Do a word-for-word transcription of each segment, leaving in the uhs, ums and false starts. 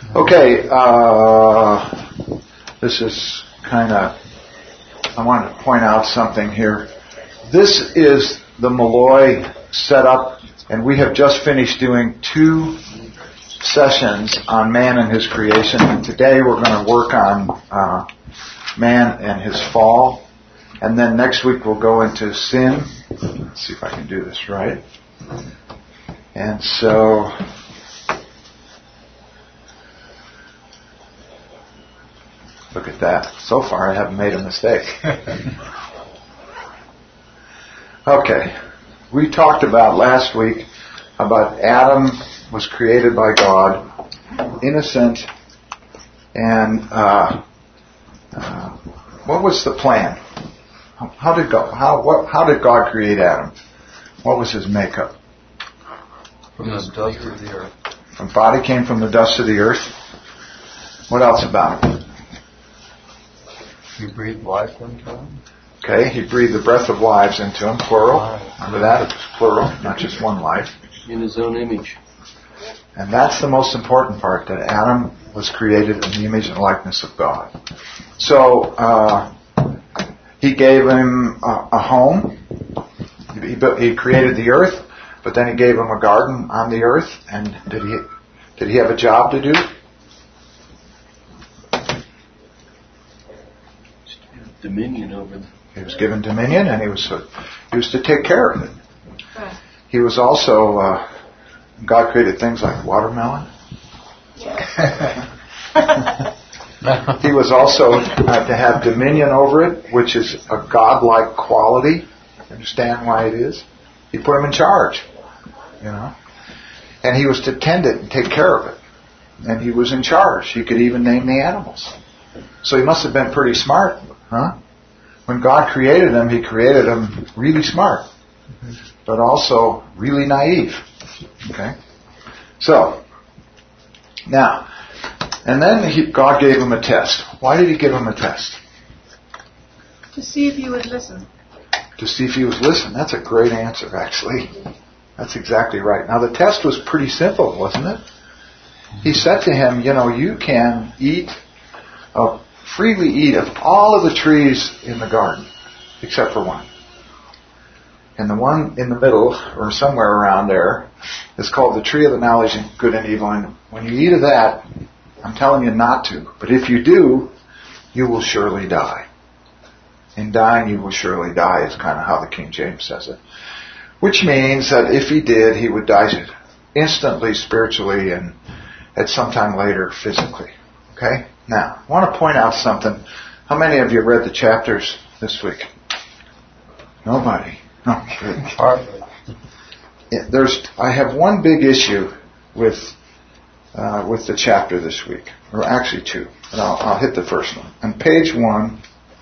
Okay, uh, this is kind of, I want to point out something here. This is the Malloy setup, and we have just finished doing two sessions on man and his creation. And today we're going to work on uh, man and his fall. And then next week we'll go into sin. Let's see if I can do this right. And so, look at that. So far I haven't made a mistake. Okay. We talked about last week about Adam was created by God, innocent, and uh, uh, what was the plan? How did God, how what how did God create Adam? What was his makeup? From the dust of the earth. From body came from the dust of the earth. What else about him? He breathed life into him. Okay, he breathed the breath of lives into him, plural. Remember that? It's plural, not just one life. In his own image. And that's the most important part, that Adam was created in the image and likeness of God. So, uh, he gave him a, a home. He, built, he created the earth, but then he gave him a garden on the earth. And did he did he have a job to do? Dominion over them. He was given dominion, and he was uh, he was to take care of it. He was also uh, God created things like watermelon. Yeah. He was also uh, to have dominion over it, which is a godlike quality. You understand why it is? He put him in charge, you know. And he was to tend it and take care of it. And he was in charge. He could even name the animals. So he must have been pretty smart, huh? When God created him, he created him really smart, but also really naive. Okay? So, now, and then he, God gave him a test. Why did he give him a test? To see if he would listen. To see if he was listening. That's a great answer, actually. That's exactly right. Now, the test was pretty simple, wasn't it? He said to him, you know, you can eat, uh, freely eat of all of the trees in the garden, except for one. And the one in the middle, or somewhere around there, is called the tree of the knowledge of good and evil. And when you eat of that, I'm telling you not to. But if you do, you will surely die. In dying, you will surely die is kind of how the King James says it. Which means that if he did, he would die instantly, spiritually, and at some time later, physically. Okay? Now, I want to point out something. How many of you read the chapters this week? Nobody. No. Hardly. Yeah, there's, I have one big issue with uh, with the chapter this week, or actually two. And I'll, I'll hit the first one. On page one,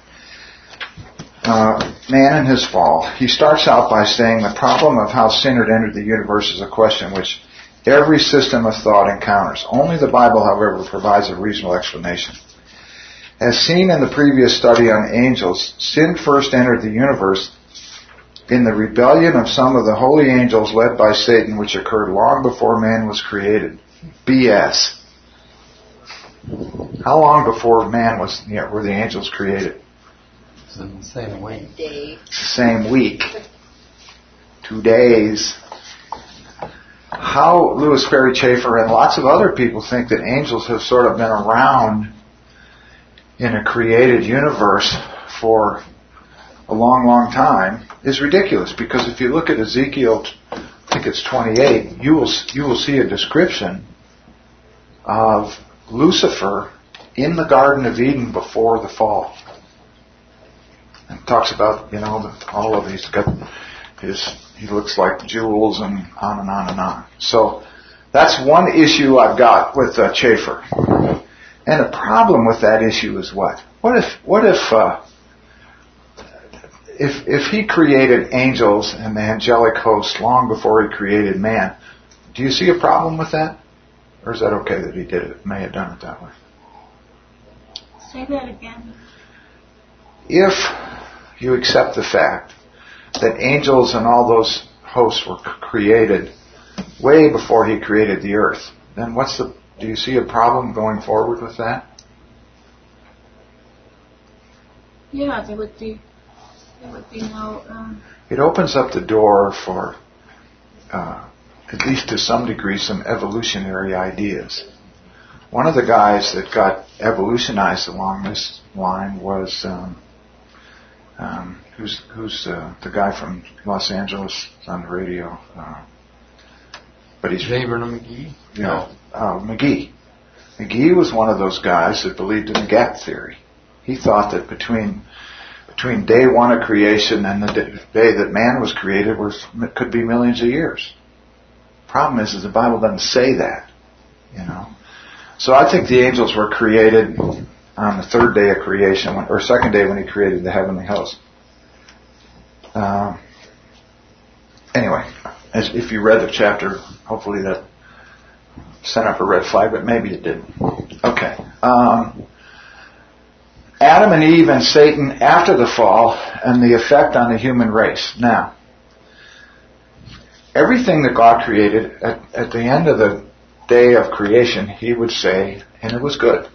uh, man and his fall. He starts out by saying the problem of how sin had entered the universe is a question which every system of thought encounters. Only the Bible, however, provides a reasonable explanation. As seen in the previous study on angels, sin first entered the universe in the rebellion of some of the holy angels led by Satan, which occurred long before man was created. B S. How long before man was, yeah, were the angels created? It's in the same week. Same week. Two days. How Louis Ferry Chafer and lots of other people think that angels have sort of been around in a created universe for a long, long time is ridiculous. Because if you look at Ezekiel, I think it's twenty-eight, you will you will see a description of Lucifer in the Garden of Eden before the fall. And it talks about, you know, the, all of these got his. He looks like jewels and on and on and on. So that's one issue I've got with uh, Chafer. And the problem with that issue is what? What if what if uh, if if he created angels and the angelic host long before he created man? Do you see a problem with that? Or is that okay that he did it? May have done it that way. Say that again. If you accept the fact that angels and all those hosts were created way before he created the earth, then what's the Do you see a problem going forward with that? Yeah, there would be there would be no. Um, It opens up the door for, uh, at least to some degree, some evolutionary ideas. One of the guys that got evolutionized along this line was um, um, who's who's uh, the guy from Los Angeles on the radio. Uh, but he's David McGee. You know, uh, McGee. McGee was one of those guys that believed in the gap theory. He thought that between between day one of creation and the day that man was created was could be millions of years. Problem is, is the Bible doesn't say that. You know. So I think the angels were created on the third day of creation, or second day when he created the heavenly host. Um, anyway, as if you read the chapter, hopefully that sent up a red flag, but maybe it didn't. Okay. Um, Adam and Eve and Satan after the fall and the effect on the human race. Now, everything that God created, at, at the end of the day of creation, he would say, and it was good.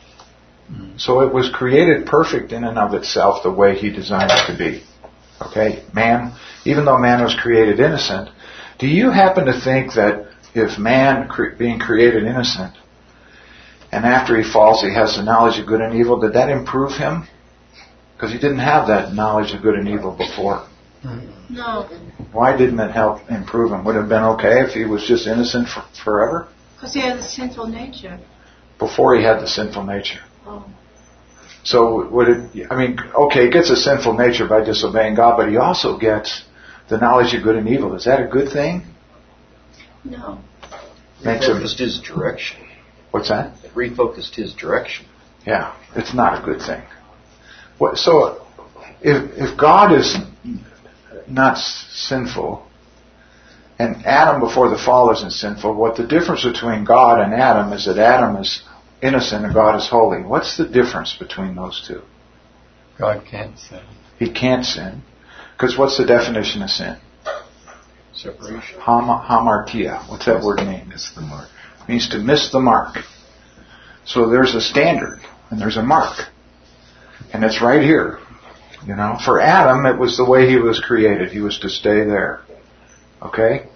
So it was created perfect in and of itself the way he designed it to be. Okay? Man, even though man was created innocent, do you happen to think that if man cre- being created innocent, and after he falls he has the knowledge of good and evil, did that improve him? Because he didn't have that knowledge of good and evil before. no, Why didn't it help improve him? Would it have been okay if he was just innocent for, forever? because he has a sinful nature. Before he had the sinful nature. Oh. So would it, I mean, okay, he gets a sinful nature by disobeying God, but he also gets the knowledge of good and evil. Is that a good thing? No. Makes him, Refocused his direction. what's that? It refocused his direction. Yeah, it's not a good thing. What, so if, if God is not sinful, and Adam before the fall isn't sinful, what the difference between God and Adam is that Adam is innocent and God is holy. What's the difference between those two? God can't sin. He can't sin. Because what's the definition of sin? Separation. Ham, hamartia. What's that word mean? It's the mark. It means to miss the mark. So there's a standard and there's a mark. And it's right here. You know, for Adam, it was the way he was created. He was to stay there. Okay?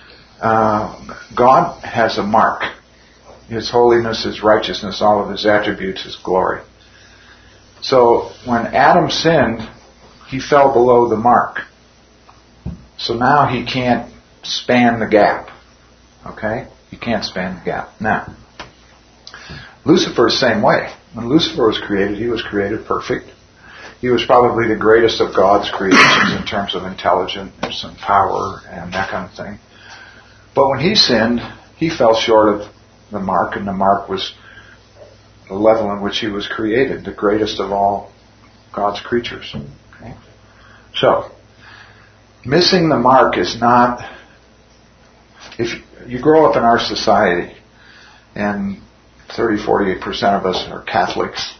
Uh, God has a mark. His holiness, His righteousness, all of His attributes, His glory. So when Adam sinned, he fell below the mark. So now he can't span the gap. Okay? He can't span the gap. Now, Lucifer's the same way. When Lucifer was created, he was created perfect. He was probably the greatest of God's creations in terms of intelligence and power and that kind of thing. But when he sinned, he fell short of the mark, and the mark was the level in which he was created, the greatest of all God's creatures. Okay? So, missing the mark is not... If you grow up in our society, and thirty, forty-eight percent of us are Catholics,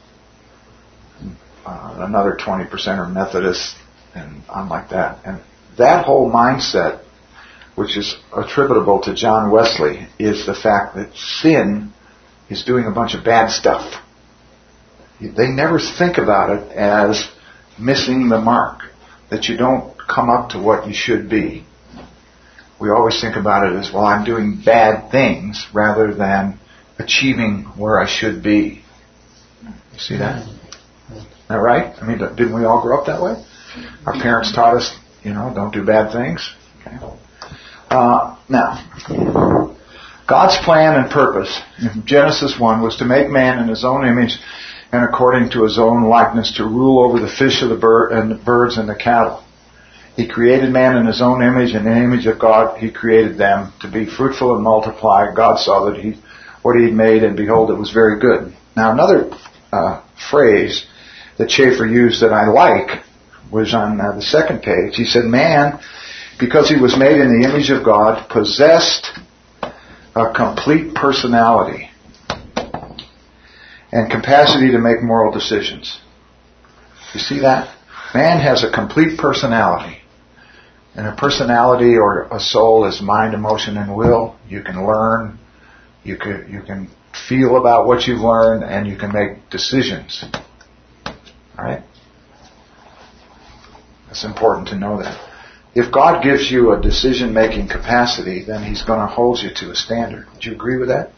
uh, another twenty percent are Methodists, and I'm like that. And that whole mindset, which is attributable to John Wesley, is the fact that sin is doing a bunch of bad stuff. They never think about it as missing the mark, that you don't come up to what you should be. We always think about it as, well, I'm doing bad things rather than achieving where I should be. You see that? Is that right? I mean, didn't we all grow up that way? Our parents taught us, you know, don't do bad things. Okay. Uh, now, God's plan and purpose in Genesis one was to make man in His own image and according to His own likeness, to rule over the fish of the bird and the birds and the cattle. He created man in His own image, and in the image of God He created them to be fruitful and multiply. God saw that He what He had made, and behold, it was very good. Now, another uh, phrase that Schaeffer used that I like was on uh, the second page. He said, man, because he was made in the image of God, possessed a complete personality and capacity to make moral decisions. You see that? Man has a complete personality. And a personality or a soul is mind, emotion, and will. You can learn You can, you can feel about what you've learned, and you can make decisions. Alright? It's important to know that. If God gives you a decision-making capacity, then He's going to hold you to a standard. Would you agree with that?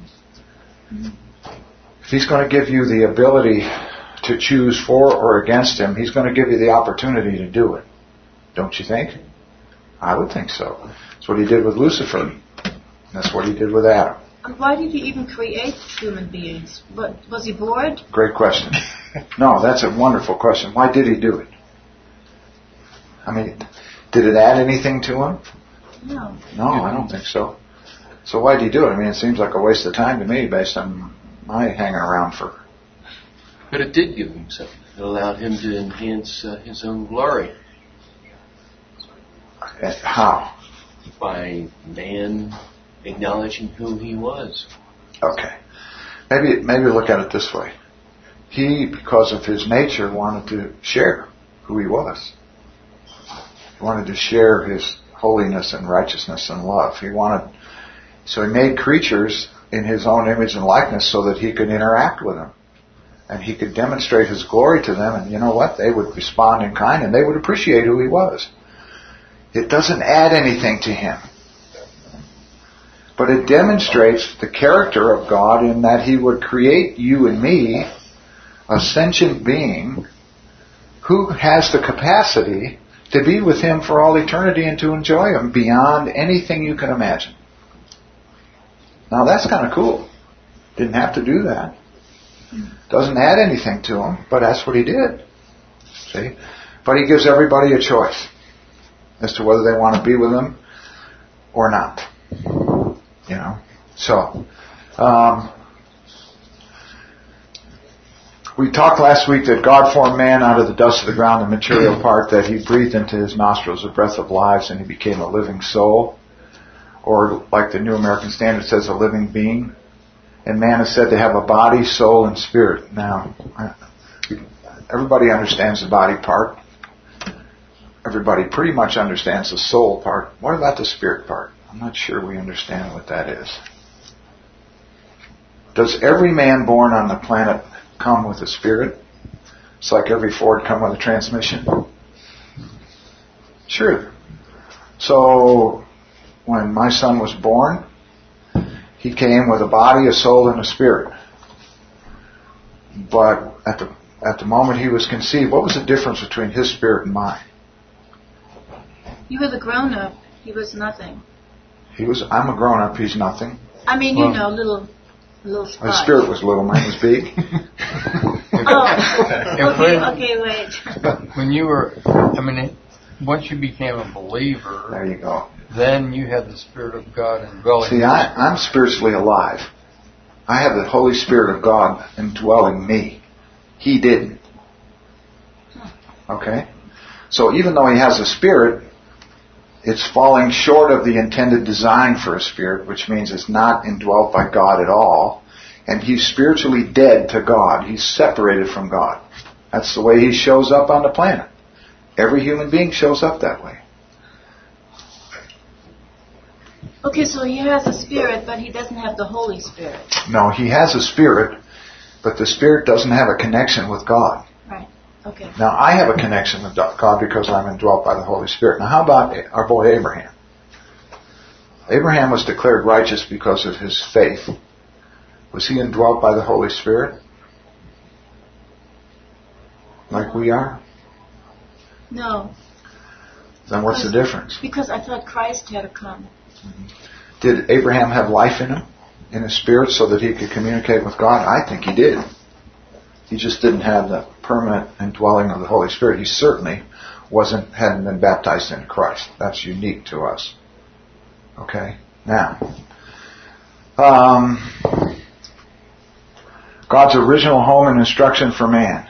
If He's going to give you the ability to choose for or against Him, He's going to give you the opportunity to do it. Don't you think? I would think so. That's what He did with Lucifer. That's what He did with Adam. Why did He even create human beings? But was He bored? Great question. No, that's a wonderful question. Why did He do it? I mean, did it add anything to Him? No. No, I don't think so. So why did He do it? I mean, it seems like a waste of time to me based on my hanging around for... But it did give Him something. It allowed Him to enhance uh, His own glory. How? By man acknowledging who He was. Okay. Maybe maybe look at it this way. He, because of His nature, wanted to share who He was. He wanted to share His holiness and righteousness and love. He wanted, so He made creatures in His own image and likeness so that He could interact with them. And He could demonstrate His glory to them, and you know what? They would respond in kind, and they would appreciate who He was. It doesn't add anything to Him. But it demonstrates the character of God in that He would create you and me, a sentient being, who has the capacity to be with Him for all eternity and to enjoy Him beyond anything you can imagine. Now that's kind of cool. Didn't have to do that. Doesn't add anything to Him, but that's what He did. See? But He gives everybody a choice as to whether they want to be with Him or not. You know? So, um, we talked last week that God formed man out of the dust of the ground, the material part, that He breathed into his nostrils a breath of lives and he became a living soul. Or, like the New American Standard says, a living being. And man is said to have a body, soul, and spirit. Now, everybody understands the body part. Everybody pretty much understands the soul part. What about the spirit part? I'm not sure we understand what that is. Does every man born on the planet come with a spirit? It's like every Ford come with a transmission? Sure. So, when my son was born, he came with a body, a soul, and a spirit. But at the at the moment he was conceived, what was the difference between his spirit and mine? You were the grown-up. He was nothing. He was. I'm a grown-up. He's nothing. I mean, you well, know, little, little spot. His spirit was little. Mine was big. Oh. Okay. Okay. Wait. When you were, I mean, it, once you became a believer, there you go. Then you had the Spirit of God indwelling. See, I, I'm spiritually alive. I have the Holy Spirit of God indwelling me. He didn't. Okay? So even though he has a spirit, it's falling short of the intended design for a spirit, which means it's not indwelt by God at all. And he's spiritually dead to God. He's separated from God. That's the way he shows up on the planet. Every human being shows up that way. Okay, so he has a spirit, but he doesn't have the Holy Spirit. No, he has a spirit, but the spirit doesn't have a connection with God. Right. Okay. Now, I have a connection with God because I'm indwelt by the Holy Spirit. Now, how about our boy Abraham? Abraham was declared righteous because of his faith. Was he indwelt by the Holy Spirit? Like we are? No. Then what's the difference? Because I thought Christ had to come. Did Abraham have life in him, in his spirit, so that he could communicate with God? I think he did. He just didn't have the permanent indwelling of the Holy Spirit. He certainly wasn't hadn't been baptized in Christ. That's unique to us. Okay? Now, um, God's original home and instruction for man.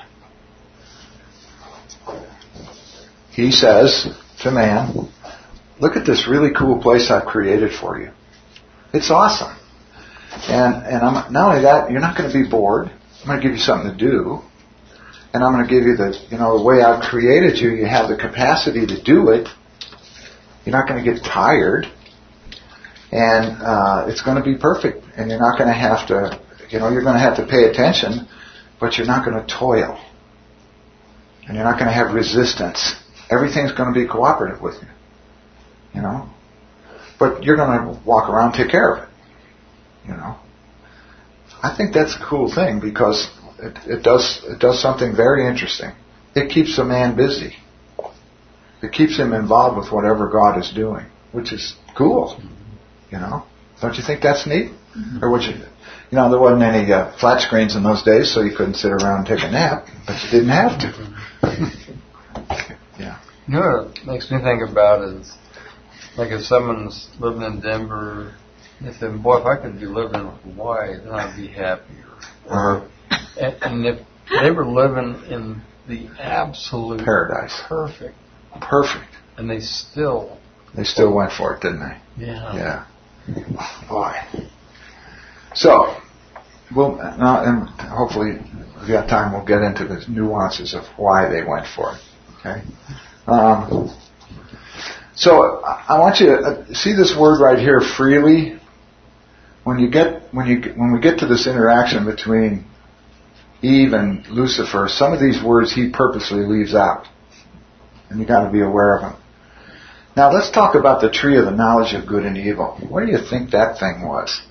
He says to man, look at this really cool place I've created for you. It's awesome. And and I'm, not only that, you're not going to be bored. I'm going to give you something to do. And I'm going to give you the, you know, the way I've created you, you have the capacity to do it. You're not going to get tired. And uh, it's going to be perfect. And you're not going to have to, you know, you're going to have to pay attention, but you're not going to toil. And you're not going to have resistance. Everything's going to be cooperative with you. You know? But you're going to walk around and take care of it. You know? I think that's a cool thing because it, it does it does something very interesting. It keeps a man busy. It keeps him involved with whatever God is doing, which is cool. You know? Don't you think that's neat? Mm-hmm. Or would you? You know, there wasn't any uh, flat screens in those days, so you couldn't sit around and take a nap, but you didn't have to. Yeah. You know what it makes me think about is, like if someone's living in Denver, they say, boy, if I could be living in Hawaii, then I'd be happier. Or, and, and if they were living in the absolute paradise. Perfect. Perfect. And they still... They still went for it, didn't they? Yeah. Yeah. Boy. So, we'll, now, and hopefully, if we have time, we'll get into the nuances of why they went for it. Okay? Um, so, I want you to see this word right here, freely. When you get, when you, when we get to this interaction between Eve and Lucifer, some of these words he purposely leaves out. And you got to be aware of them. Now, let's talk about the tree of the knowledge of good and evil. What do you think that thing was?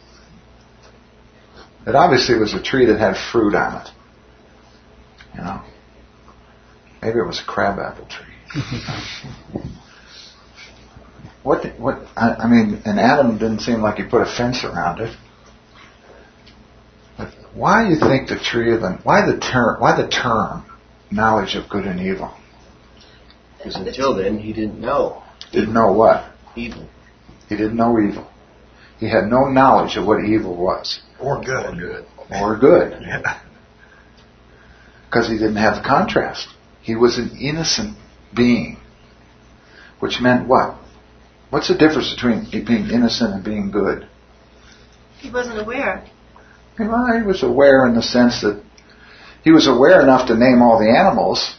It obviously was a tree that had fruit on it. You know? Maybe it was a crabapple tree. What, what, I, I mean, and Adam didn't seem like he put a fence around it. But why do you think the tree of the, why the term, why the term knowledge of good and evil? Because until then, he didn't know. Didn't know what? Evil. He didn't know evil. He had no knowledge of what evil was. Or good. Or good. Or good. Yeah. Because he didn't have the contrast. He was an innocent being. Which meant what? What's the difference between being innocent and being good? He wasn't aware. Well, he was aware in the sense that he was aware enough to name all the animals.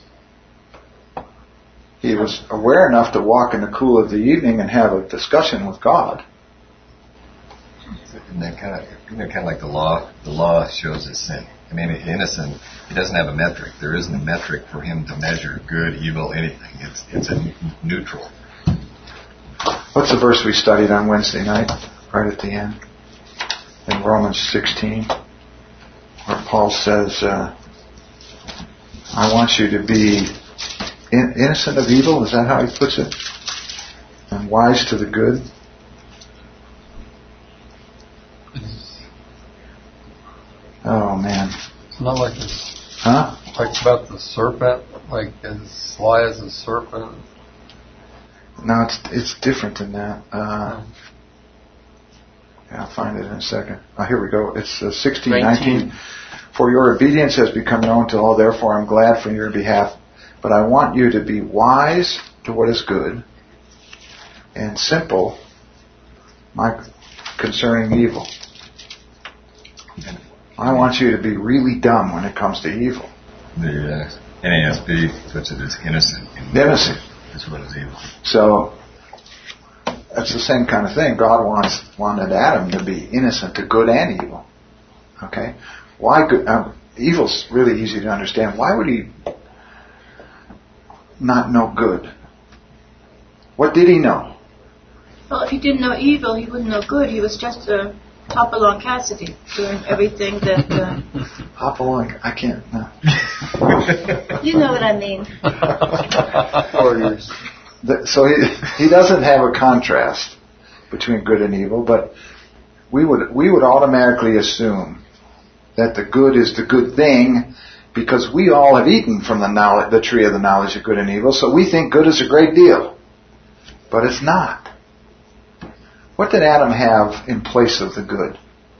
He was aware enough to walk in the cool of the evening and have a discussion with God. Isn't that kind of, isn't that kind of like the law? The law shows his sin. I mean, innocent, he doesn't have a metric. There isn't a metric for him to measure good, evil, anything. It's it's a neutral. What's the verse we studied on Wednesday night, right at the end? In Romans sixteen, where Paul says, uh, I want you to be in, innocent of evil, is that how he puts it? And wise to the good? Oh, man. It's not like this. Huh? Like about the serpent, like as sly as a serpent. No, it's it's different than that. Uh, yeah, I'll find it in a second. Oh, here we go. It's uh, sixteen nineteen. For your obedience has become known to all, therefore I'm glad for your behalf. But I want you to be wise to what is good, and simple my concerning evil. I want you to be really dumb when it comes to evil. The uh, N A S B puts it as innocent. Innocent. That's what is evil. So, that's the same kind of thing. God wants wanted Adam to be innocent to good and evil. Okay? Why good? Um, evil's really easy to understand. Why would he not know good? What did he know? Well, if he didn't know evil, he wouldn't know good. He was just a hop along Cassidy, doing everything that... Uh, hop along, I can't, no. You know what I mean. the, so he, he doesn't have a contrast between good and evil, but we would we would automatically assume that the good is the good thing because we all have eaten from the knowledge, the tree of the knowledge of good and evil, so we think good is a great deal. But it's not. What did Adam have in place of the good?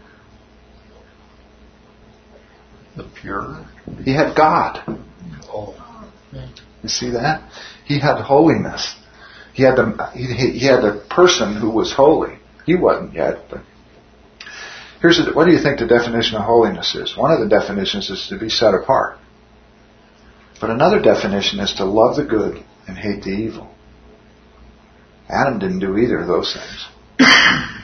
The pure? He had God. Oh. You see that? He had holiness. He had the he, he had the person who was holy. He wasn't yet, but here's a, what do you think the definition of holiness is? One of the definitions is to be set apart. But another definition is to love the good and hate the evil. Adam didn't do either of those things.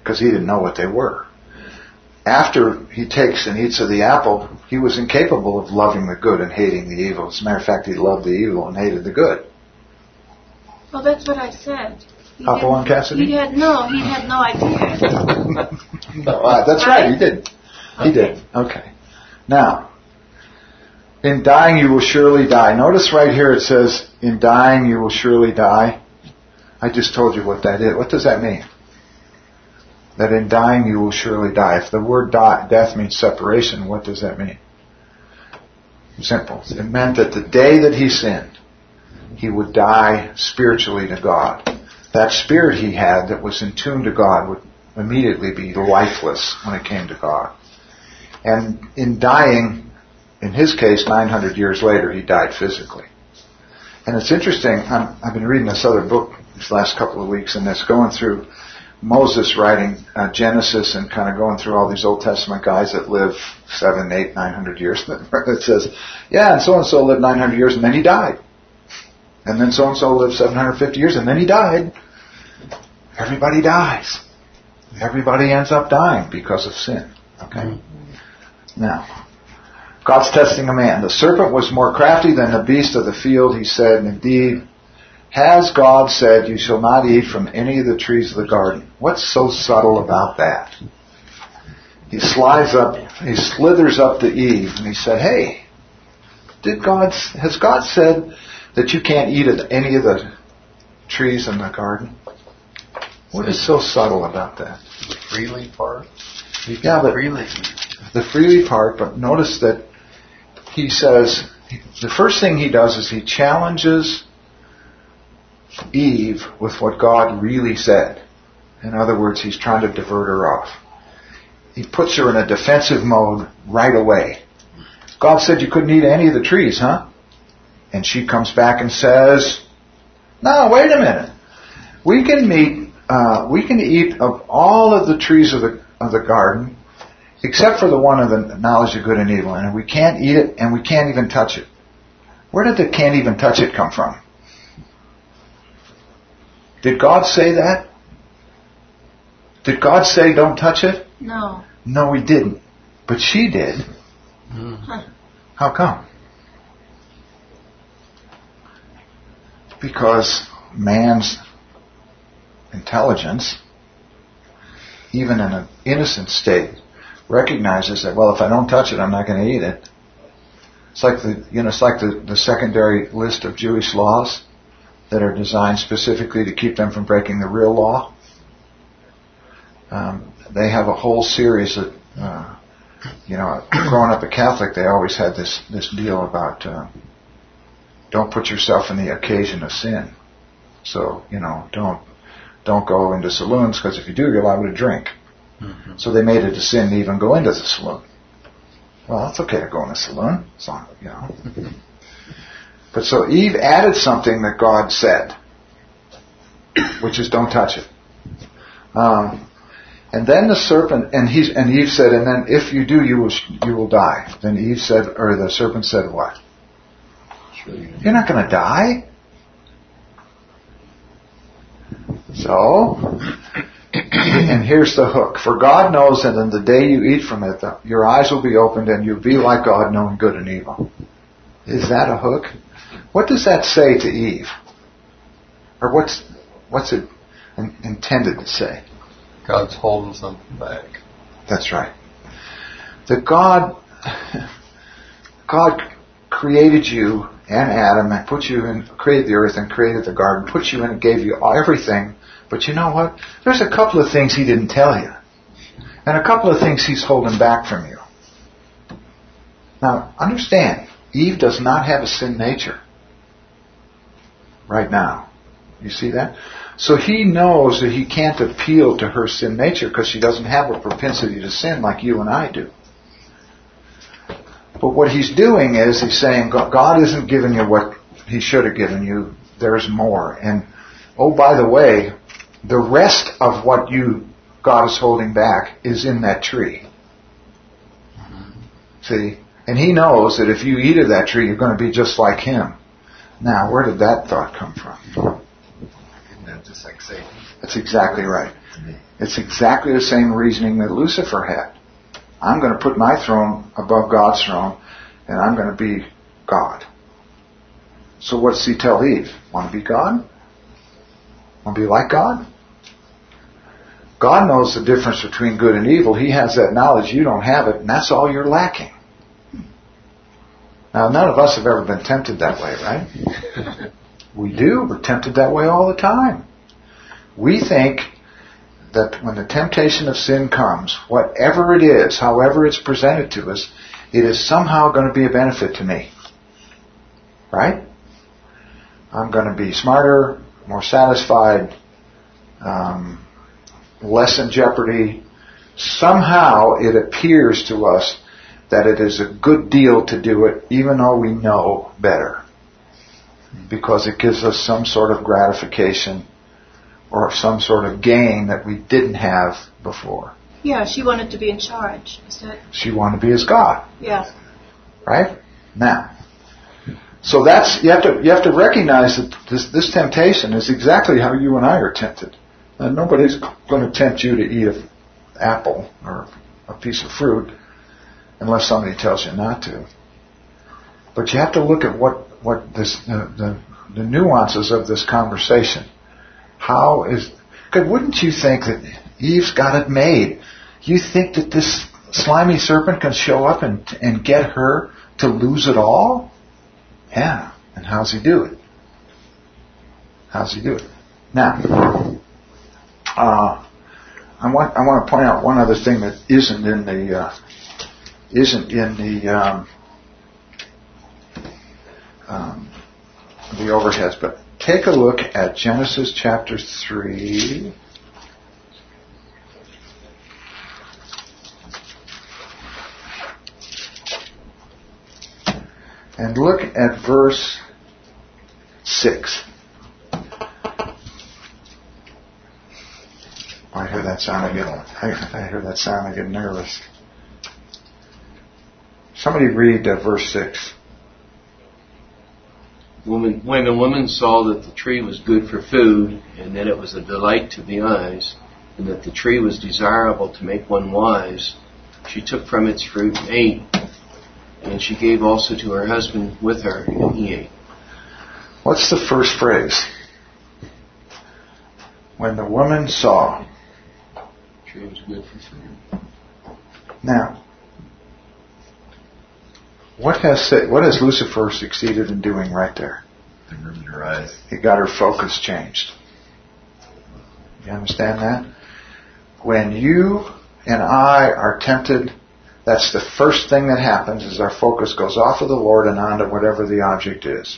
because he didn't know what they were. After he takes and eats of the apple, he was incapable of loving the good and hating the evil. As a matter of fact, he loved the evil and hated the good. Well, that's what I said. He Hopalong Cassidy? He had no, he had no idea. No, uh, that's right, he did. He did. Okay. Now, in dying you will surely die. Notice right here it says, in dying you will surely die. I just told you what that is. What does that mean? That in dying you will surely die. If the word die, death means separation, what does that mean? Simple. It meant that the day that he sinned, he would die spiritually to God. That spirit he had that was in tune to God would immediately be lifeless when it came to God. And in dying, in his case, nine hundred years later, he died physically. And it's interesting, I'm, I've been reading this other book these last couple of weeks, and it's going through Moses writing uh, Genesis and kind of going through all these Old Testament guys that live seven, eight, nine hundred years. It says, yeah, and so-and-so lived nine hundred years and then he died. And then so-and-so lived seven hundred fifty years and then he died. Everybody dies. Everybody ends up dying because of sin. Okay? Mm-hmm. Now, God's testing a man. The serpent was more crafty than the beast of the field, he said, and indeed, has God said, you shall not eat from any of the trees of the garden? What's so subtle about that? He slides up, he slithers up to Eve, and he said, hey, did God, has God said that you can't eat of any of the trees in the garden? What is so subtle about that? The freely part? Yeah, but freely. The freely part, but notice that he says, the first thing he does is he challenges Eve with what God really said. In other words, he's trying to divert her off. He puts her in a defensive mode right away. God said you couldn't eat any of the trees, huh? And she comes back and says, no, wait a minute. We can meet, uh, we can eat of all of the trees of the of the garden, except for the one of the knowledge of good and evil, and we can't eat it, and we can't even touch it. Where did the can't even touch it come from? Did God say that? Did God say don't touch it? No. No, he didn't. But she did. Mm. Huh. How come? Because man's intelligence, even in an innocent state, recognizes that, well, if I don't touch it, I'm not going to eat it. It's like the, you know, it's like the, the secondary list of Jewish laws that are designed specifically to keep them from breaking the real law. Um, they have a whole series of, uh, you know, growing up a Catholic, they always had this, this deal about, uh, don't put yourself in the occasion of sin. So, you know, don't, don't go into saloons, because if you do, you're liable to drink. Mm-hmm. So they made it a sin to even go into the saloon. Well, it's okay to go in a saloon. It's not, you know. But so Eve added something that God said, which is don't touch it. Um, and then the serpent, and he, and Eve said, and then if you do, you will, you will die. Then Eve said, or the serpent said, what? You're not going to die. So, and here's the hook. For God knows that in the day you eat from it, the, your eyes will be opened and you'll be like God, knowing good and evil. Is that a hook? What does that say to Eve? Or what's what's it in, intended to say? God's holding something back. That's right. That God, God created you and Adam and put you in, created the earth and created the garden, put you in and gave you everything. But you know what? There's a couple of things he didn't tell you. And a couple of things he's holding back from you. Now, understand, Eve does not have a sin nature. Right now. You see that? So he knows that he can't appeal to her sin nature because she doesn't have a propensity to sin like you and I do. But what he's doing is he's saying, God isn't giving you what he should have given you. There's more. And, oh, by the way, the rest of what you God is holding back is in that tree. Mm-hmm. See? And he knows that if you eat of that tree, you're going to be just like him. Now, where did that thought come from? Isn't that just Just like Satan. That's exactly right. It's exactly the same reasoning that Lucifer had. I'm going to put my throne above God's throne, and I'm going to be God. So what does he tell Eve? Want to be God? Want to be like God? God knows the difference between good and evil. He has that knowledge. You don't have it, and that's all you're lacking. Now, none of us have ever been tempted that way, right? We do. We're tempted that way all the time. We think that when the temptation of sin comes, whatever it is, however it's presented to us, it is somehow going to be a benefit to me. Right? I'm going to be smarter, more satisfied, um, less in jeopardy. Somehow it appears to us that it is a good deal to do it, even though we know better. Because it gives us some sort of gratification or some sort of gain that we didn't have before. Yeah, she wanted to be in charge. Is that? She wanted to be as God. Yeah. Right? Now, so that's, you have to, you have to recognize that this, this temptation is exactly how you and I are tempted. Now, nobody's going to tempt you to eat an apple or a piece of fruit unless somebody tells you not to. But you have to look at what, what this, the, the, the nuances of this conversation. How is, because wouldn't you think that Eve's got it made? You think that this slimy serpent can show up and, and get her to lose it all? Yeah. And how's he do it? How's he do it? Now, uh, I want, I want to point out one other thing that isn't in the, uh, isn't in the, um, um, the overheads, but take a look at Genesis chapter three. And look at verse six. I hear that sound, I get, I, I hear that sound, I get nervous. Somebody read uh, verse six. Woman, when the woman saw that the tree was good for food, and that it was a delight to the eyes, and that the tree was desirable to make one wise, she took from its fruit and ate. And she gave also to her husband with her, and he ate. What's the first phrase? When the woman saw. The tree was good for food. Now, what has what has Lucifer succeeded in doing right there? They ruined her eyes. He got her focus changed. You understand that? When you and I are tempted, that's the first thing that happens, is our focus goes off of the Lord and onto whatever the object is.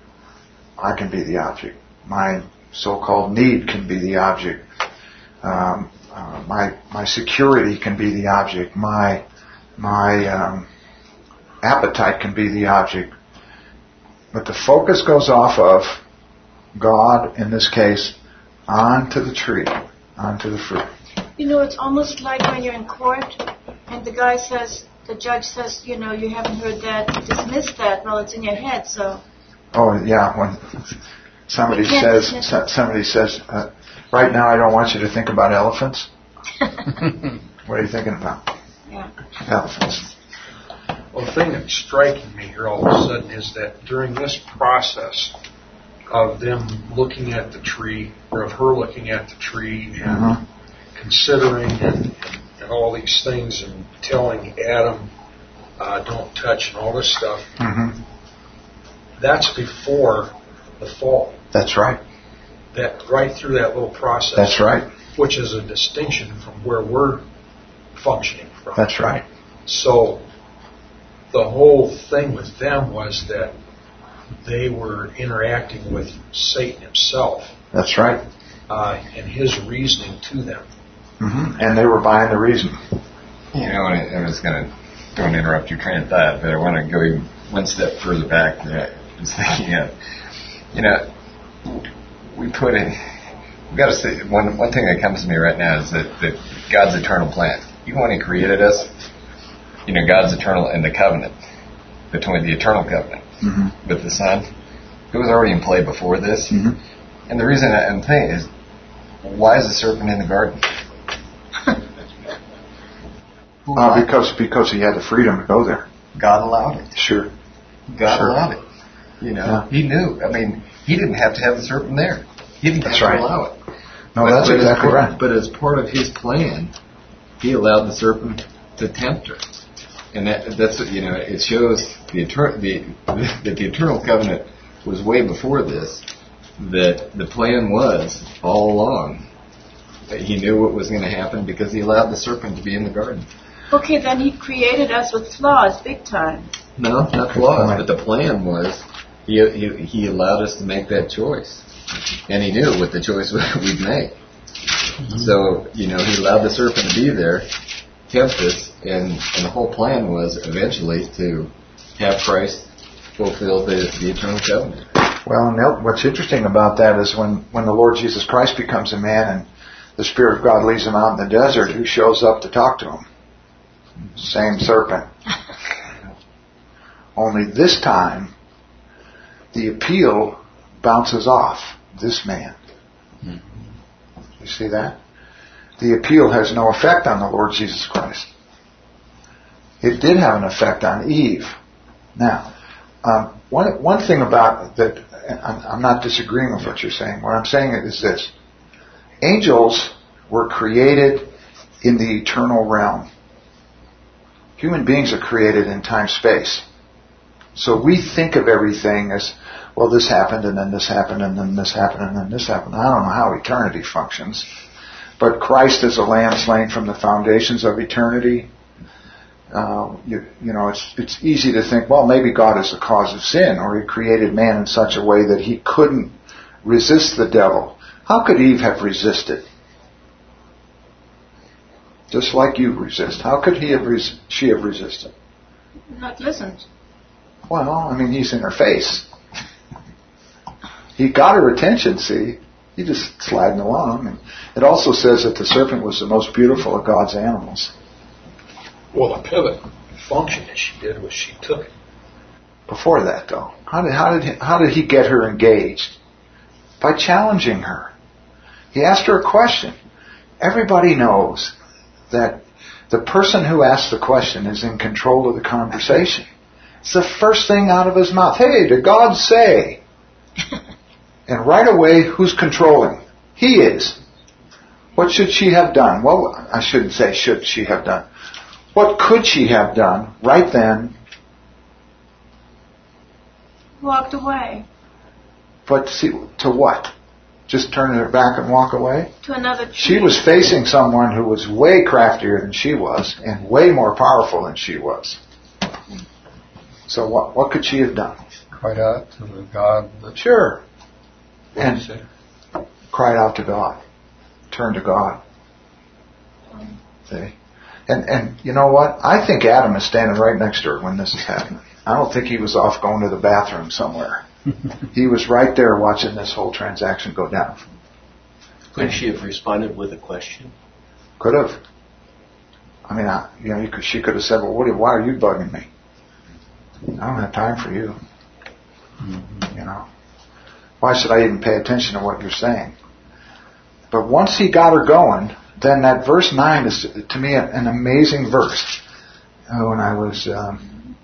I can be the object. My so-called need can be the object. Um, uh, my my security can be the object. My my um, appetite can be the object. But the focus goes off of God, in this case, onto the tree, onto the fruit. You know, it's almost like when you're in court and the guy says, the judge says, you know, you haven't heard that, dismiss that. Well, it's in your head, so. Oh, yeah, when somebody says, somebody says, uh, right now I don't want you to think about elephants. What are you thinking about? Yeah. Elephants. Well, the thing that's striking me here all of a sudden is that during this process of them looking at the tree, or of her looking at the tree and mm-hmm. considering and, and all these things and telling Adam, uh, don't touch and all this stuff, mm-hmm. that's before the fall. That's right. That right through that little process. That's right. Which is a distinction from where we're functioning from. That's right. So the whole thing with them was that they were interacting with Satan himself. That's right. Uh, and his reasoning to them. Mm-hmm. And they were buying the reason. You know, and I was going to, don't interrupt your train of thought, but I want to go even one step further back. I was thinking of, you know, we put in, we've got to say, one, one thing that comes to me right now is that, that God's eternal plan. Even when He created us, you know, God's eternal, and the covenant, between the eternal covenant mm-hmm. with the Son, it was already in play before this. Mm-hmm. And the reason I'm saying is, why is the serpent in the garden? Uh, because because he had the freedom to go there. God allowed it. Sure. God Sure. allowed it. You know, Yeah. he knew. I mean, he didn't have to have the serpent there. He didn't That's have right. to allow it. No, But- that's but as exactly part- right. But as part of his plan, he allowed the serpent to tempt her, and that, that's you know it shows the, etern- the that the eternal covenant was way before this. That the plan was all along. That he knew what was going to happen because he allowed the serpent to be in the garden. Okay, then he created us with flaws, big time. No, not flaws, but the plan was he, he he allowed us to make that choice, and he knew what the choice we'd make. So you know he allowed the serpent to be there, tempt us, and and the whole plan was eventually to have Christ fulfill the, the eternal covenant. Well, and that- what's interesting about that is when, when the Lord Jesus Christ becomes a man and the Spirit of God leads him out in the desert, who shows up to talk to him? Same serpent. Only this time, the appeal bounces off this man. You see that? The appeal has no effect on the Lord Jesus Christ. It did have an effect on Eve. Now, um, one one thing about that, I'm, I'm not disagreeing with what you're saying. What I'm saying is this: angels were created in the eternal realm. Human beings are created in time-space. So we think of everything as, well, this happened, and then this happened, and then this happened, and then this happened. I don't know how eternity functions. But Christ is a lamb slain from the foundations of eternity. Uh, you, you know, it's it's easy to think, well, maybe God is the cause of sin, or He created man in such a way that he couldn't resist the devil. How could Eve have resisted? Just like you resist. How could he have res- she have resisted? Not listened. Well, I mean, he's in her face. He got her attention, see? He just sliding along. And it also says that the serpent was the most beautiful of God's animals. Well, the pivot function that she did was she took it. Before that, though, how did how did he, how did he get her engaged? By challenging her. He asked her a question. Everybody knows that the person who asks the question is in control of the conversation. It's the first thing out of his mouth. Hey, did God say? And right away, who's controlling? He is. What should she have done? Well, I shouldn't say should she have done. What could she have done right then? Walked away But see, to what? Just turn her back and walk away? to another tree. She was facing someone who was way craftier than she was and way more powerful than she was. So what what could she have done? Cried out to the God that Sure. And She said, cried out to God. Turned to God. See? And and you know what? I think Adam is standing right next to her when this is happening. I don't think he was off going to the bathroom somewhere. He was right there watching this whole transaction go down. Could she have responded with a question? Could have. I mean, I, you know, you could, she could have said, "Well, what, why are you bugging me? I don't have time for you. Mm-hmm. You know, why should I even pay attention to what you're saying?" But once he got her going, then that verse nine is to me an amazing verse. Uh, when I was, um,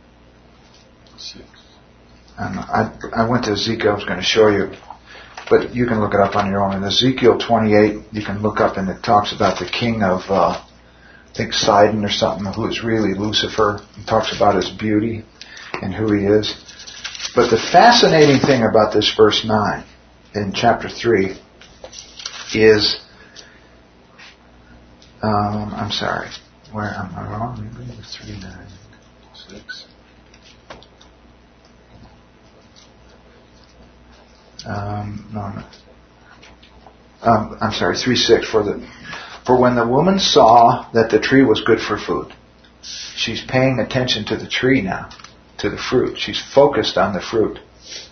um, I, I went to Ezekiel. I was going to show you, but you can look it up on your own. In Ezekiel twenty-eight, you can look up, and it talks about the king of, uh, I think Sidon or something, who is really Lucifer. It talks about his beauty and who he is. But the fascinating thing about this verse nine in chapter three is, um, I'm sorry, where am I wrong? Maybe it was three nine six. Um, no, no. Um, I'm sorry, three six. For the for when the woman saw that the tree was good for food, she's paying attention to the tree now, to the fruit. She's focused on the fruit.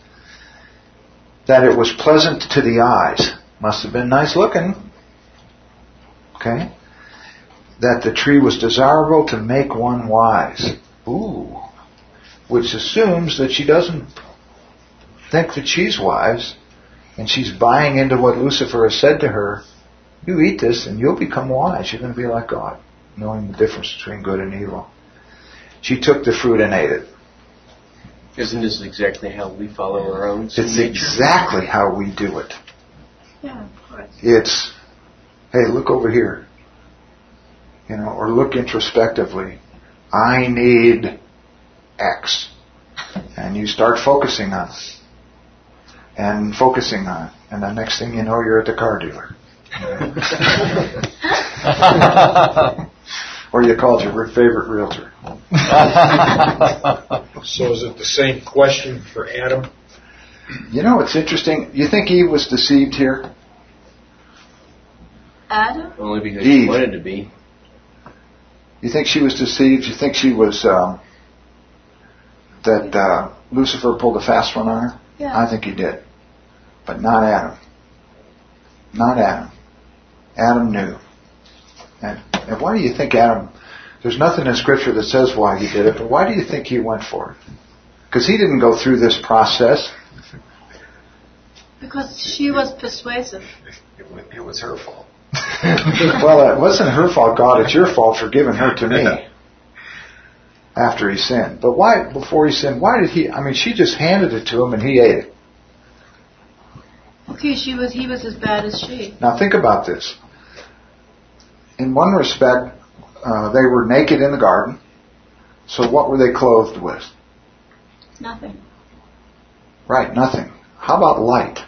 That it was pleasant to the eyes, must have been nice looking. Okay. That the tree was desirable to make one wise. Ooh. Which assumes that she doesn't think that she's wise, and she's buying into what Lucifer has said to her, You eat this and you'll become wise. You're going to be like God, knowing the difference between good and evil. She took the fruit and ate it. Isn't this exactly how we follow our own sin It's nature? exactly how we do it. Yeah, of course. It's, hey, look over here. You know, or look introspectively. I need X. And you start focusing on it. And focusing on it. And the next thing you know, you're at the car dealer. Or you called your favorite realtor. So is it the same question for Adam? You know, it's interesting. You think Eve was deceived here? Adam? Only because Eve. she wanted to be. You think she was deceived? You think she was, um, that uh, Lucifer pulled a fast one on her? Yeah. I think he did. But not Adam. Not Adam. Adam knew. And, and why do you think Adam, there's nothing in Scripture that says why he did it, but why do you think he went for it? Because he didn't go through this process. Because she was persuasive. It, wa- it was her fault. Well, it wasn't her fault, God. It's your fault for giving her to me after he sinned. But why, before he sinned, why did he, I mean, she just handed it to him and he ate it. Okay, she was. He was as bad as she. Now think about this. In one respect, uh, they were naked in the garden. So what were they clothed with? Nothing. Right, nothing. How about light?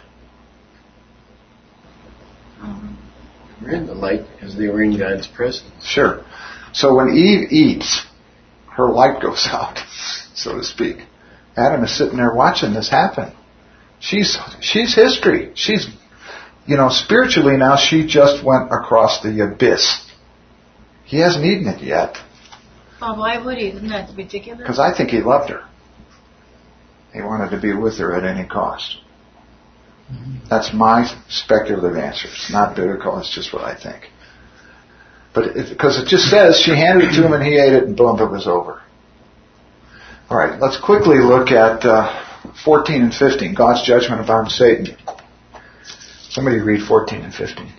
Um, They were in the light because they were in God's presence. Sure. So when Eve eats, her light goes out, so to speak. Adam is sitting there watching this happen. She's she's history. She's, you know, spiritually now she just went across the abyss. He hasn't eaten it yet. oh, why would he? Isn't that ridiculous? Because I think he loved her. He wanted to be with her at any cost. That's my speculative answer. It's not biblical. It's just what I think. But because it, it just says she handed it to him and he ate it and boom, it was over. All right, let's quickly look at uh, fourteen and fifteen. God's judgment upon Satan. Somebody read fourteen and fifteen.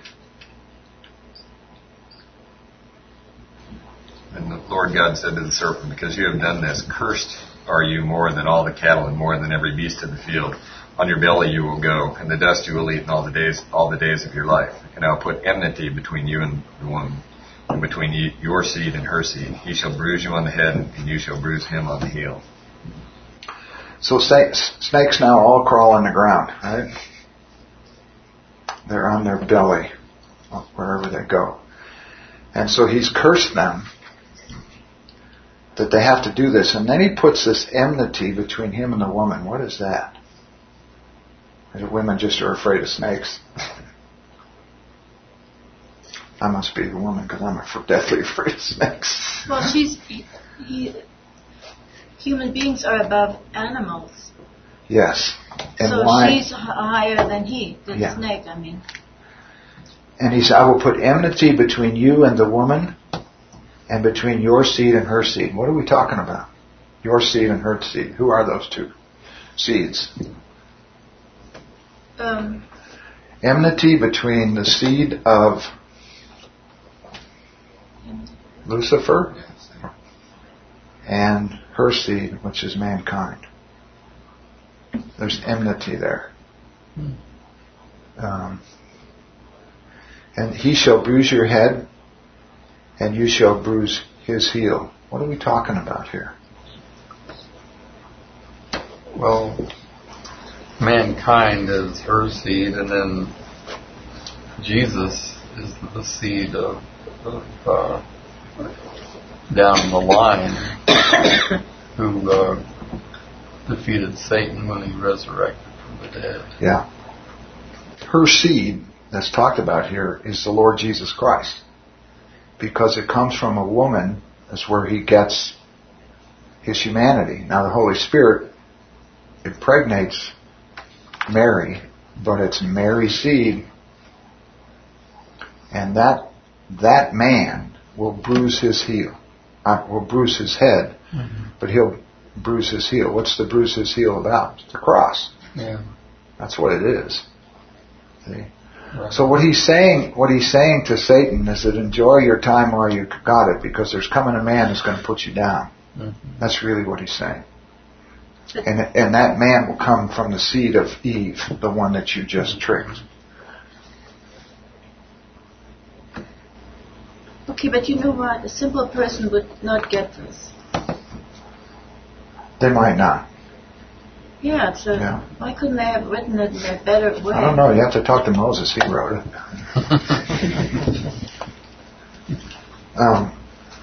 And the Lord God said to the serpent, because you have done this, cursed are you more than all the cattle and more than every beast of the field. On your belly you will go, and the dust you will eat in all the days, all the days of your life. And I will put enmity between you and the woman, and between you, your seed and her seed. He shall bruise you on the head, and you shall bruise him on the heel. So snakes now all crawl on the ground, right? They're on their belly, wherever they go. And so he's cursed them that they have to do this. And then he puts this enmity between him and the woman. What is that? The women just are afraid of snakes. I must be the woman because I'm afraid, deathly afraid of snakes. Well, she's. He, he, human beings are above animals. Yes. And so why? she's h- higher than he, than Yeah. the snake, I mean. And he said, I will put enmity between you and the woman, and between your seed and her seed. What are we talking about? Your seed and her seed. Who are those two seeds? Um, Enmity between the seed of Lucifer and her seed, which is mankind. There's enmity there. Um, and he shall bruise your head, and you shall bruise his heel. What are we talking about here? Well, mankind is her seed, and then Jesus is the seed of, of uh, down the line who uh, defeated Satan when he resurrected from the dead. Yeah. Her seed that's talked about here is the Lord Jesus Christ. Because it comes from a woman, that's where he gets his humanity. Now the Holy Spirit impregnates Mary, but it's Mary's seed, and that that man will bruise his heel, uh, will bruise his head, mm-hmm. but he'll bruise his heel. What's the bruise his heel about? It's the cross. Yeah, that's what it is. See, Right. So what he's saying, what he's saying to Satan is that enjoy your time while you got it, because there's coming a man who's going to put you down. Mm-hmm. That's really what he's saying. And and that man will come from the seed of Eve, the one that you just tricked. Okay, but you know what? A simple person would not get this. They might not. Yeah, so Yeah. why couldn't they have written it in a better way? I don't know. You have to talk to Moses. He wrote it. um,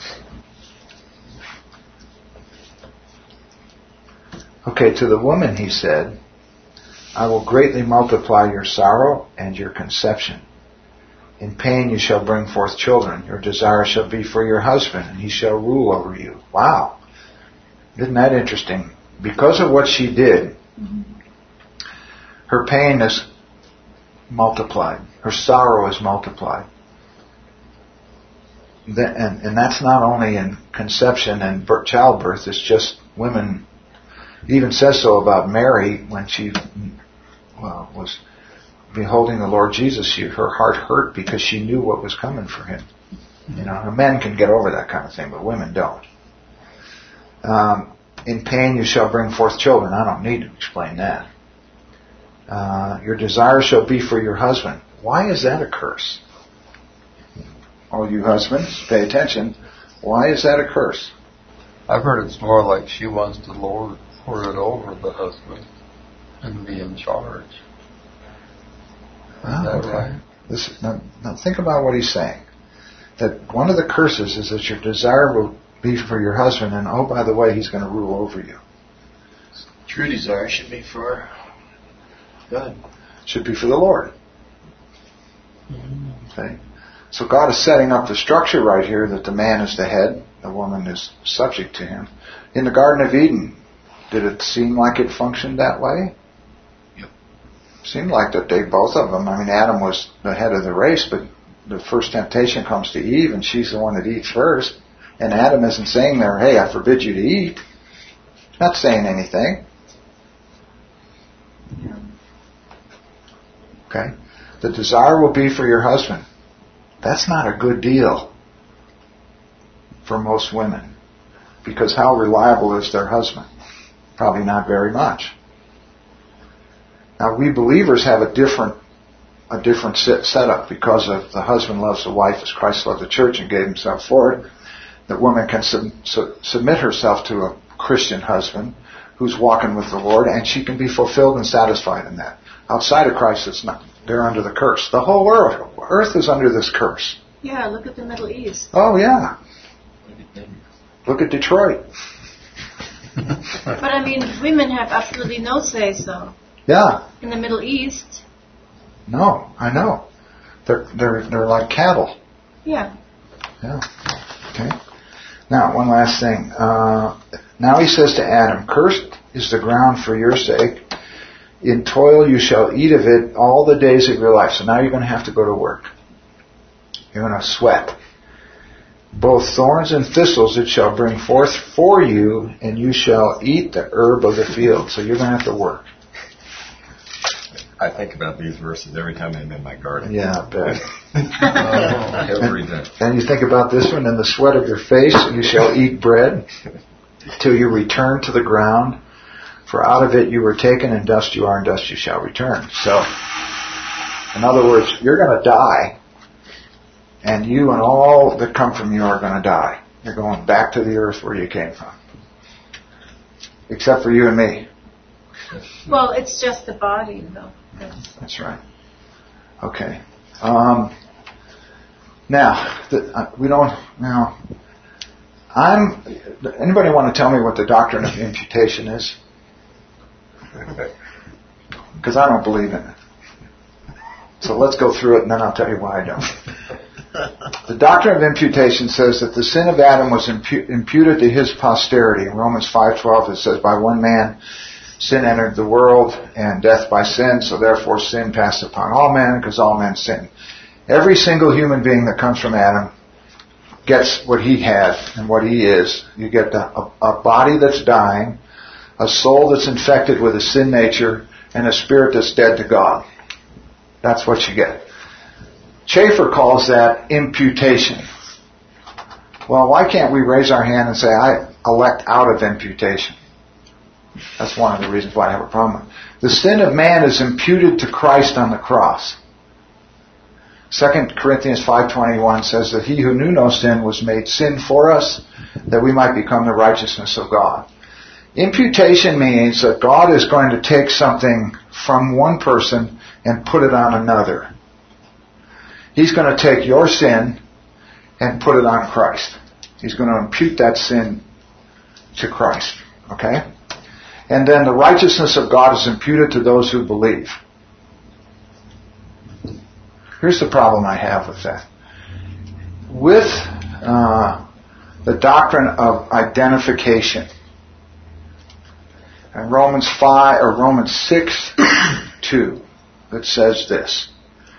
okay, to the woman he said, I will greatly multiply your sorrow and your conception. In pain you shall bring forth children. Your desire shall be for your husband, and he shall rule over you. Wow. Isn't that interesting? Because of what she did, mm-hmm. her pain is multiplied. Her sorrow is multiplied. The, and, and that's not only in conception and birth, childbirth, it's just women. It even says so about Mary when she well, was beholding the Lord Jesus. She, her heart hurt because she knew what was coming for him. You know, men can get over that kind of thing, but women don't. Um, in pain you shall bring forth children. I don't need to explain that. Uh, your desire shall be for your husband. Why is that a curse? All you husbands, pay attention. Why is that a curse? I've heard it's more like she wants to lord, lord it over the husband and be in charge. Is oh, that okay. right? This, now, now think about what he's saying. That one of the curses is that your desire will be for your husband, and oh, by the way, he's going to rule over you. True desire should be for God. Should be for the Lord. Mm-hmm. Okay? So God is setting up the structure right here that the man is the head, the woman is subject to him. In the Garden of Eden, did it seem like it functioned that way? Yep. Seemed like that they, both of them, I mean, Adam was the head of the race, but the first temptation comes to Eve, and she's the one that eats first. And Adam isn't saying there, hey, I forbid you to eat. He's not saying anything. Okay? The desire will be for your husband. That's not a good deal for most women. Because how reliable is their husband? Probably not very much. Now, we believers have a different a different set, setup because of the husband loves the wife as Christ loved the church and gave himself for it. The woman can sub, sub, submit herself to a Christian husband who's walking with the Lord, and she can be fulfilled and satisfied in that. Outside of Christ, it's not. They're under the curse. The whole world, earth is under this curse. Yeah, look at the Middle East. Oh, yeah. Look at Detroit. But I mean, women have absolutely no say-so. Yeah. In the Middle East. No, I know. They're they're they're like cattle. Yeah. Yeah. Okay. Now, one last thing. Uh, now he says to Adam, cursed is the ground for your sake. In toil you shall eat of it all the days of your life. So now you're going to have to go to work. You're going to sweat. Both thorns and thistles it shall bring forth for you, and you shall eat the herb of the field. So you're going to have to work. I think about these verses every time I'm in my garden. Yeah, I bet. oh, every day. And you think about this one, in the sweat of your face you shall eat bread till you return to the ground. For out of it you were taken, and dust you are, and dust you shall return. So, in other words, you're going to die, and you and all that come from you are going to die. You're going back to the earth where you came from. Except for you and me. Well, it's just the body, though. That's, That's right. Okay. Um, now, the, uh, we don't, now, I'm, anybody want to tell me what the doctrine of imputation is? Because I don't believe in it. So let's go through it and then I'll tell you why I don't. The doctrine of imputation says that the sin of Adam was impu- imputed to his posterity. In Romans five twelve it says, by one man sin entered the world, and death by sin, so therefore sin passed upon all men, because all men sin. Every single human being that comes from Adam gets what he has and what he is. You get the, a, a body that's dying, a soul that's infected with a sin nature, and a spirit that's dead to God. That's what you get. Schaeffer calls that imputation. Well, why can't we raise our hand and say, I elect out of imputation? That's one of the reasons why I have a problem with it. The sin of man is imputed to Christ on the cross. Second Corinthians five twenty-one says that he who knew no sin was made sin for us, that we might become the righteousness of God. Imputation means that God is going to take something from one person and put it on another. He's going to take your sin and put it on Christ. He's going to impute that sin to Christ. Okay? And then the righteousness of God is imputed to those who believe. Here's the problem I have with that. With uh, the doctrine of identification, in Romans five or Romans six two, it says this.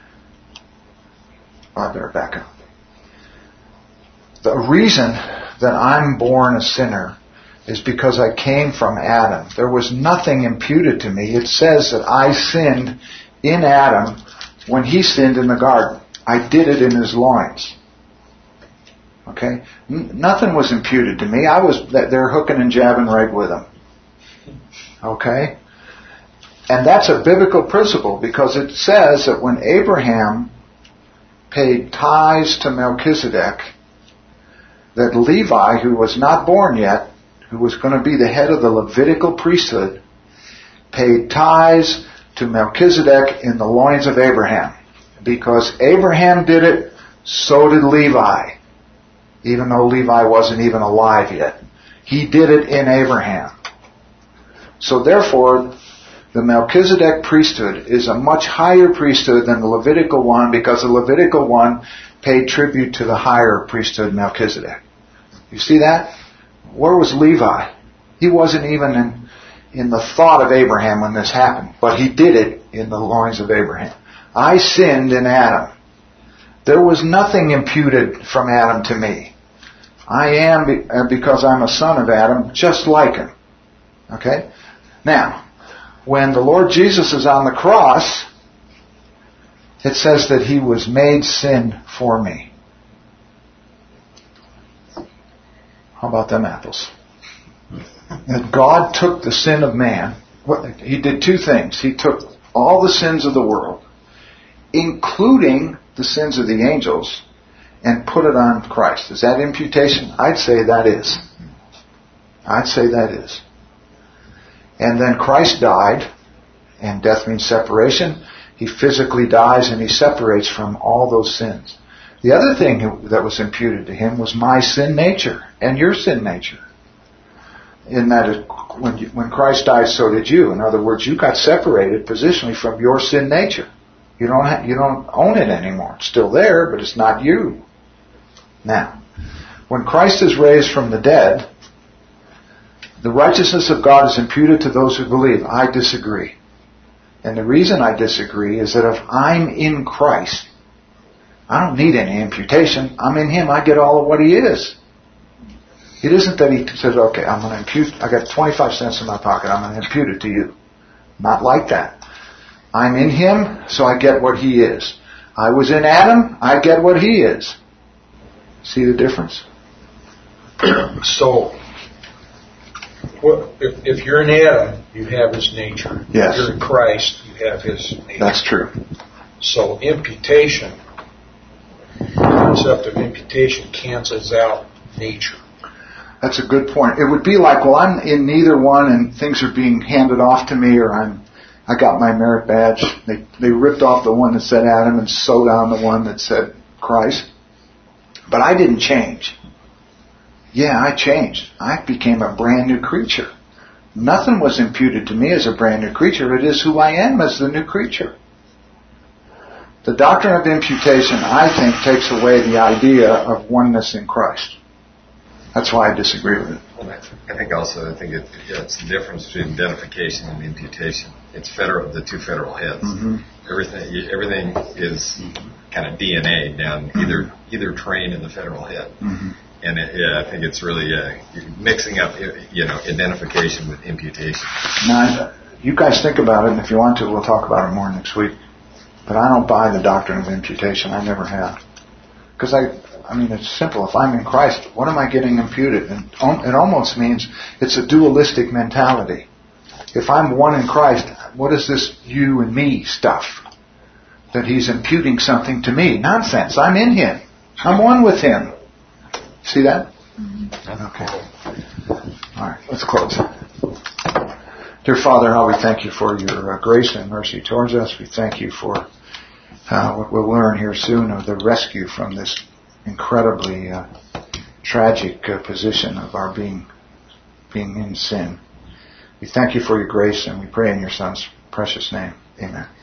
Oh, I better back up. The reason that I'm born a sinner is because I came from Adam. There was nothing imputed to me. It says that I sinned in Adam when he sinned in the garden. I did it in his loins. Okay? N- nothing was imputed to me. I was there hooking and jabbing right with him. Okay? And that's a biblical principle because it says that when Abraham paid tithes to Melchizedek, that Levi, who was not born yet, who was going to be the head of the Levitical priesthood, paid tithes to Melchizedek in the loins of Abraham. Because Abraham did it, so did Levi. Even though Levi wasn't even alive yet. He did it in Abraham. So therefore, the Melchizedek priesthood is a much higher priesthood than the Levitical one because the Levitical one paid tribute to the higher priesthood Melchizedek. You see that? Where was Levi? He wasn't even in, in the thought of Abraham when this happened, but he did it in the loins of Abraham. I sinned in Adam. There was nothing imputed from Adam to me. I am, be, uh, because I'm a son of Adam, just like him. Okay? Now, when the Lord Jesus is on the cross, it says that he was made sin for me. How about them apples? That God took the sin of man. He did two things. He took all the sins of the world, including the sins of the angels, and put it on Christ. Is that imputation? I'd say that is. I'd say that is. And then Christ died, and death means separation. He physically dies and he separates from all those sins. The other thing that was imputed to him was my sin nature and your sin nature. In that it, when, you, when Christ died, so did you. In other words, you got separated positionally from your sin nature. You don't have, you don't own it anymore. It's still there, but it's not you. Now, when Christ is raised from the dead, the righteousness of God is imputed to those who believe. I disagree. And the reason I disagree is that if I'm in Christ, I don't need any imputation. I'm in Him. I get all of what He is. It isn't that He says, okay, I'm going to impute, I got twenty-five cents in my pocket, I'm going to impute it to you. Not like that. I'm in Him, so I get what He is. I was in Adam, I get what He is. See the difference? So, well, if, if you're in Adam, you have His nature. Yes. If you're in Christ, you have His nature. That's true. So imputation, the concept of imputation cancels out nature. That's a good point. It would be like, well, I'm in neither one and things are being handed off to me, or I'm, I got my merit badge. They, they ripped off the one that said Adam and sewed on the one that said Christ. But I didn't change. Yeah, I changed. I became a brand new creature. Nothing was imputed to me as a brand new creature. It is who I am as the new creature. The doctrine of imputation, I think, takes away the idea of oneness in Christ. That's why I disagree with it. I think also, I think it, yeah, it's the difference between identification and imputation. It's federal, the two federal heads. Mm-hmm. Everything, everything is kind of D N A down either either train in the federal head. Mm-hmm. And it, yeah, I think it's really uh, mixing up, you know, identification with imputation. Now, you guys think about it, and if you want to, we'll talk about it more next week. But I don't buy the doctrine of imputation. I never have. Because I, I mean, it's simple. If I'm in Christ, what am I getting imputed? And it almost means it's a dualistic mentality. If I'm one in Christ, what is this you and me stuff? That He's imputing something to me. Nonsense. I'm in Him. I'm one with Him. See that? Okay. All right, let's close. Dear Father, how we thank You for Your uh, grace and mercy towards us. We thank You for uh, what we'll learn here soon of the rescue from this incredibly uh, tragic uh, position of our being being in sin. We thank You for Your grace, and we pray in Your Son's precious name. Amen.